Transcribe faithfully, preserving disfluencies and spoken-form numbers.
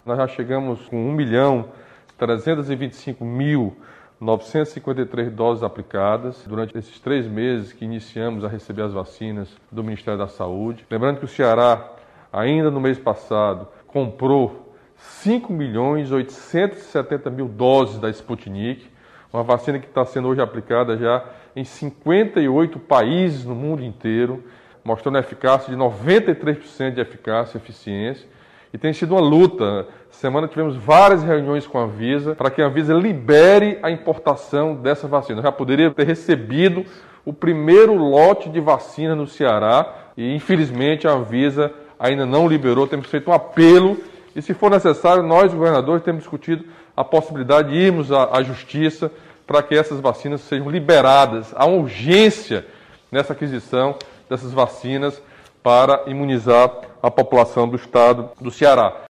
Nós já chegamos com um milhão trezentos e vinte e cinco mil novecentos e cinquenta e três doses aplicadas durante esses três meses que iniciamos a receber as vacinas do Ministério da Saúde. Lembrando que o Ceará, ainda no mês passado, comprou cinco milhões oitocentos e setenta mil doses da Sputnik, uma vacina que está sendo hoje aplicada já em cinquenta e oito países no mundo inteiro, mostrando a eficácia de noventa e três por cento de eficácia e eficiência. E tem sido uma luta. Semana tivemos várias reuniões com a Anvisa para que a Anvisa libere a importação dessa vacina. Eu já poderia ter recebido o primeiro lote de vacina no Ceará e, infelizmente, a Anvisa ainda não liberou. Temos feito um apelo e, se for necessário, nós, governadores, temos discutido a possibilidade de irmos à, à Justiça para que essas vacinas sejam liberadas. Há uma urgência nessa aquisição dessas vacinas para imunizar a população do estado do Ceará.